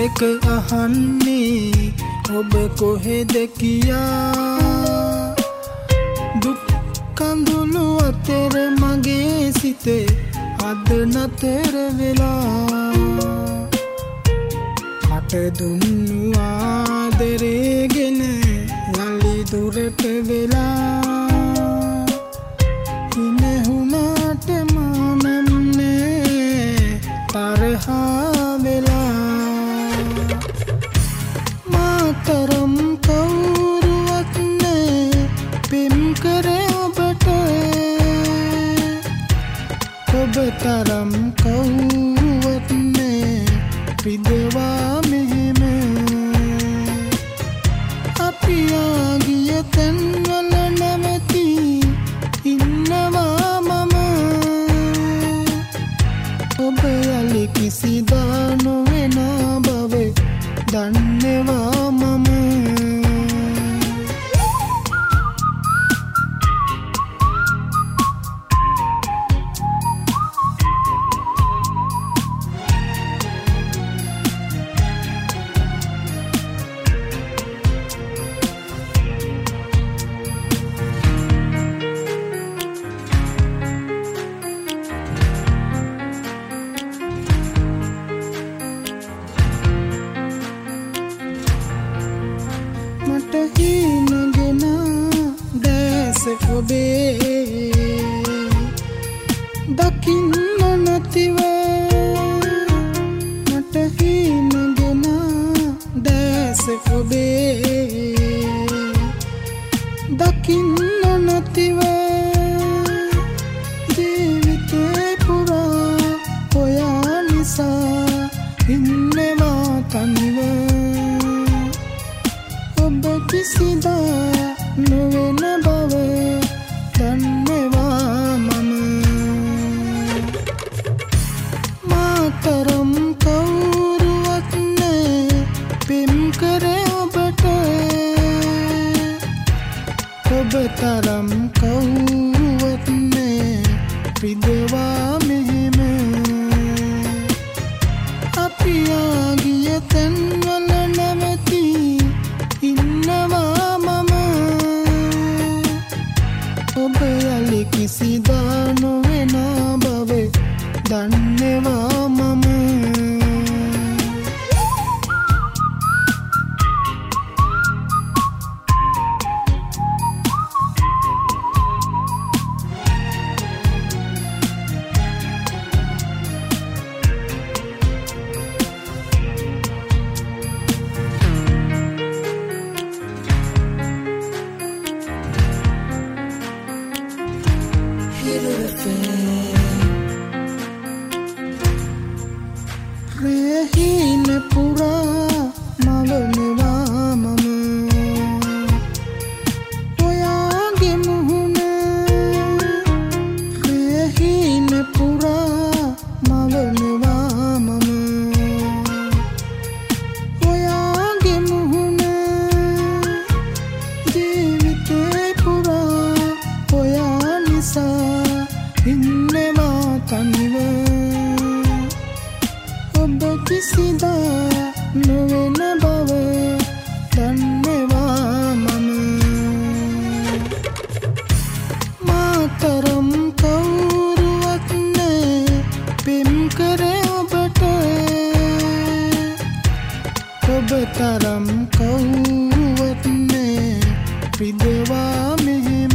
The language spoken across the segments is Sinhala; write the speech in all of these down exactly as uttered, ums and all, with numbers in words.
එක අහන්නේ ඔබ කොහෙද කියා දුක් කඳුළු අතර මගේ සිතේ අද නතර වෙලා මට දුන්නු ආදරේගෙන යලි දුරට වෙලා ඉනෙහුණාට මානම්නේ තරහා වෙලා මාතරම් කවුරුවත් නෑ පෙම් කරේ ඔබට ඔබ තරම් කවුරුවත් නෑ රිදවා මෙහෙම අපි ආගිය තැන්වල නැවති ඉන්නවා මම ඔබ යලි කිසිදා නොවෙන බව දන්නවා මම ඔබේ දකින්න නැතිව මට හිනගෙන දැස ඔබේ දකින්න නැතිව ජීවිතේ පුරා ඔයා නිසා ඉන්නවා තනිව ඔබ කිසිදා නොවෙන බව දන්නවා මම මාතරම් කවුරුවත් නෑ පෙම් කරේ ඔබට ඔබ තරම් කවුරුවත් නෑ රිදවා මෙහෙම අපි ආගිය තැන්වල නැවති ඉන්නවා මම ඔබ යලි කිසිදා නොවෙන බව දන්නවා මම රෙහින පුරා මවනවා මම ඔයාගේ මුහුණ රෙහින පුරා මවනවා මම ඔයාගේ මුහුණ ජීවිතේ පුරා ඔයා නිසා ඉන්නවා තනිව ඔබ කිසිදා නොවෙන බව දන්නවා මම මාතරම් කවුරුවත් නෑ පෙම් කරේ ඔබට ඔබ තරම් කවුරුවත් නෑ රිදවා මෙහෙම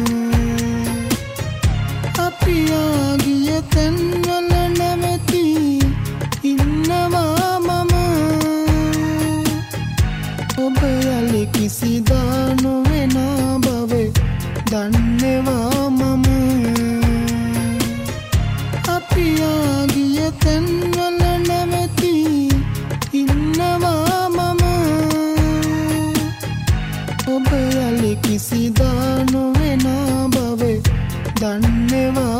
අපි ආගිය තැන්වල නැවති ඉන්නවා මම ඔබ යලි කිසිදා නොවෙන බව දන්නවා මම අපි ආගිය තැන්වල නැවති ඉන්නවා මම ඔබ යලි කිසිදා නොවෙන බව දන්නවා